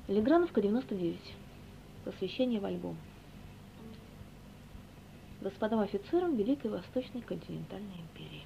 Леграновка, 99. Посвящение в альбом. Господам офицерам Великой Восточной континентальной империи.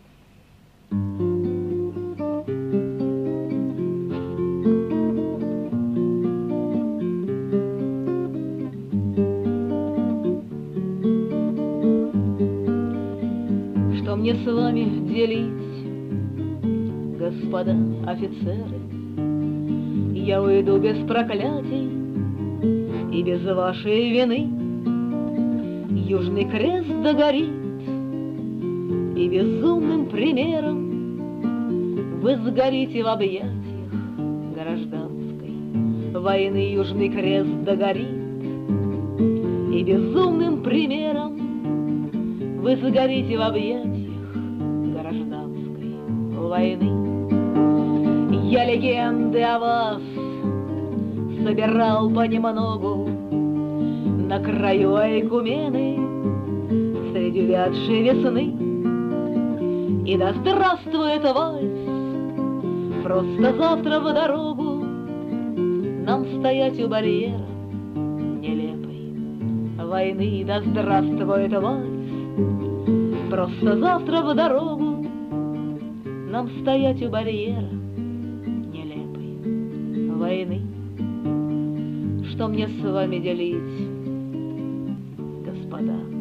Что мне с вами делить, господа офицеры? Я уйду без проклятий и без вашей вины. Южный крест догорит, и безумным примером вы сгорите в объятиях гражданской войны. Южный крест догорит, и безумным примером вы сгорите в объятиях гражданской войны. Я легенды о вас собирал понемногу на краю Айкумены среди увядшей весны. И да здравствует вальс, просто завтра в дорогу нам стоять у барьера нелепой войны. Да здравствует вальс, просто завтра в дорогу нам стоять у барьера нелепой войны. Что мне с вами делить, господа